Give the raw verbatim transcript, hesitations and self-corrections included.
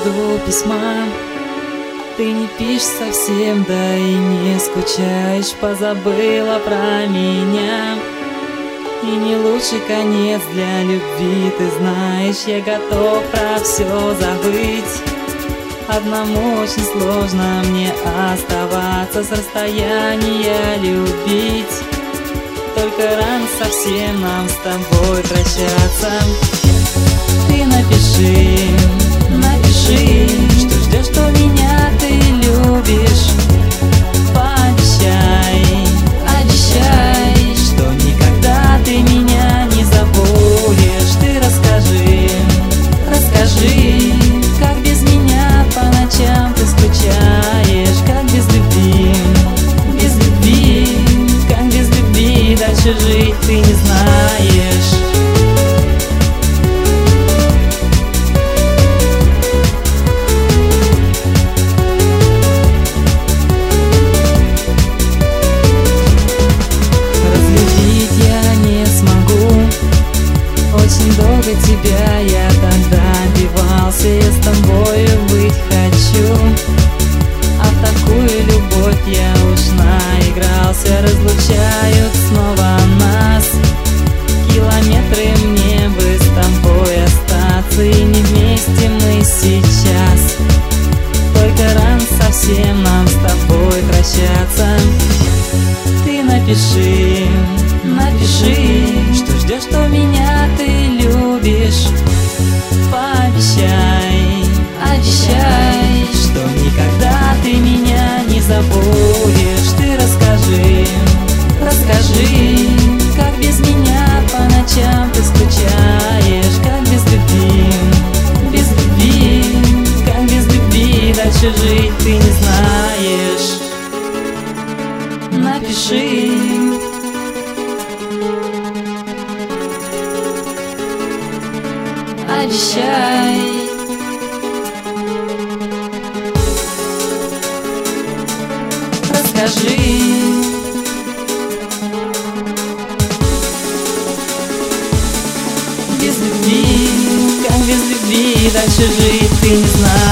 жду письма. Ты не пишешь совсем, да и не скучаешь, позабыла про меня. И не лучший конец для любви, ты знаешь, я готов про все забыть. Одному очень сложно мне оставаться, с расстояния любить. Только рано совсем нам с тобой прощаться. Ты напиши, напиши, что ждешь, что меня ты любишь. Пообещай, обещай, что никогда ты меня не забудешь. Ты расскажи, расскажи, как без меня по ночам ты скучаешь. Как без любви, без любви, как без любви дальше жить ты не знаешь. Очень долго тебя я тогда добивался, я с тобою быть хочу. А в такую любовь я уж наигрался. Разлучают снова нас километры, мне бы с тобой остаться. И не вместе мы сейчас, только рано совсем нам с тобой прощаться. Ты напиши, напиши, что ждешь, что меня ты любишь. Пообещай, обещай, что никогда ты меня не забудешь. Ты расскажи, расскажи, как без меня по ночам ты скучаешь. Как без любви, без любви, как без любви дальше жить ты не знаешь. Напиши, обещай, расскажи, без любви, как без любви дальше жить ты не знаешь.